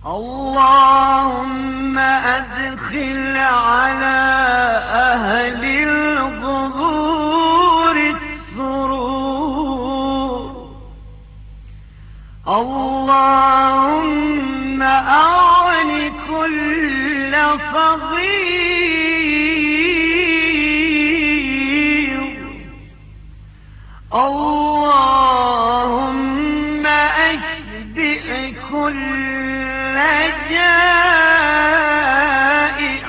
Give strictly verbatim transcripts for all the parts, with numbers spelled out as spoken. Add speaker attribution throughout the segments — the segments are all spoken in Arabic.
Speaker 1: اللهم أدخل على أهل القبور السرور. اللهم أعن كل فقير. اللهم أشبع كل جائع.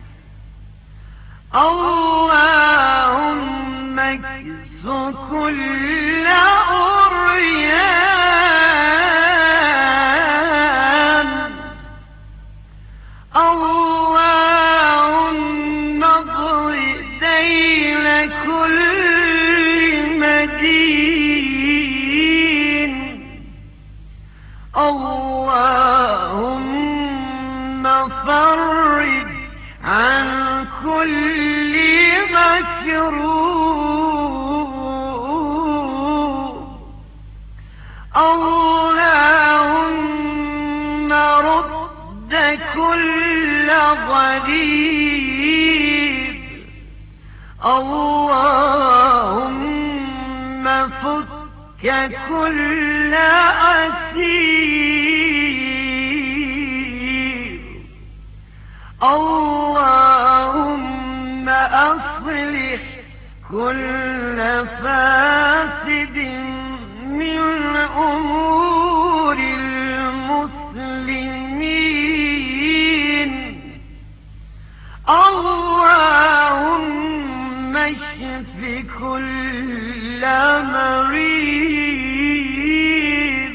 Speaker 1: اللهم اكس كل عريان. اللهم اضرب دين كل مدين. اللهم فرج عن كل مكروه. اللهم رد كل غريب. اللهم فك كل أسير. اللهم أصلح كل فاسد من أمور المسلمين. اللهم اشف كل مريض.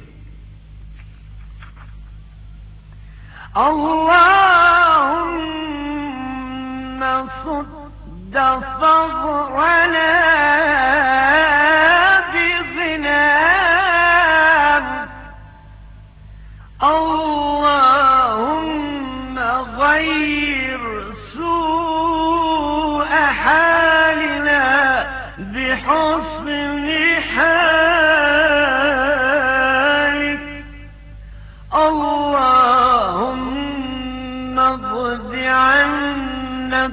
Speaker 1: اللهم صد فقرنا بغناك. اللهم غير سوء حالنا بحسن حالك. اللهم اقض عنا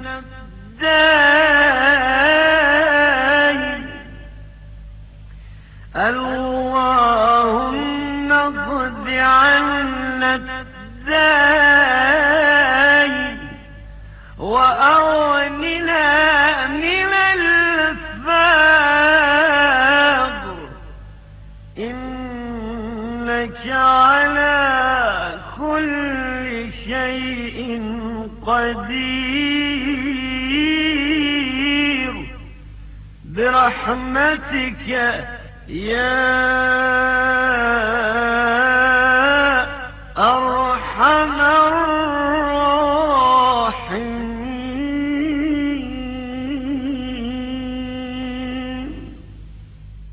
Speaker 1: الدين. اللهم اقض عنا الدين وأغننا من الفقر. إنك على كل شيء قدير برحمتك يا